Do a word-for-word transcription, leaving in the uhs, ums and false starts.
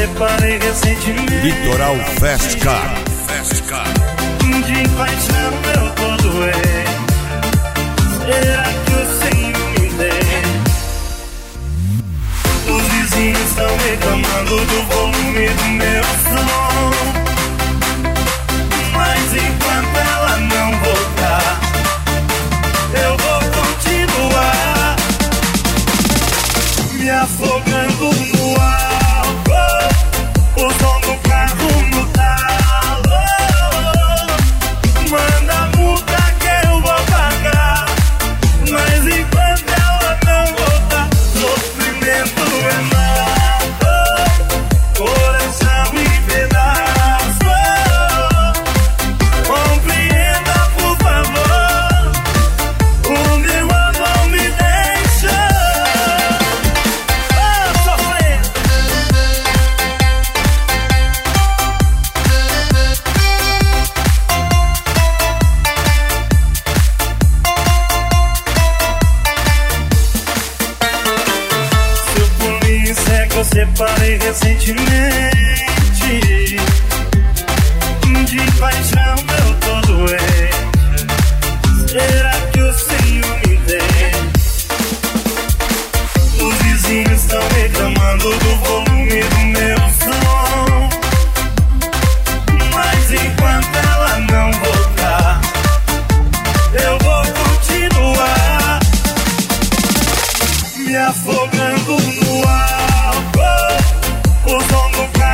separei recentemente. Litoral Fast Car. Fast Car. De paixão eu tô doente. Será que o Senhor me entende? Os vizinhos estão reclamando do volume do meu som, mas enquanto ela não voltar, eu vou continuar me afogando no álcool, o som do carro no talo. Manda multa que eu vou pagar, mas enquanto ela não voltar, sofrimento é mato, coração em pedaço. Compreenda, por favor, o meu amor me deixa. Oh, sofrendo. Seu polícia é que eu separei recentemente. De paixão eu tô doente. Será que o Senhor me entende? Os vizinhos estão reclamando do volume do meu som, mas enquanto ela não voltar, eu vou continuar me afogando no álcool, o som do carro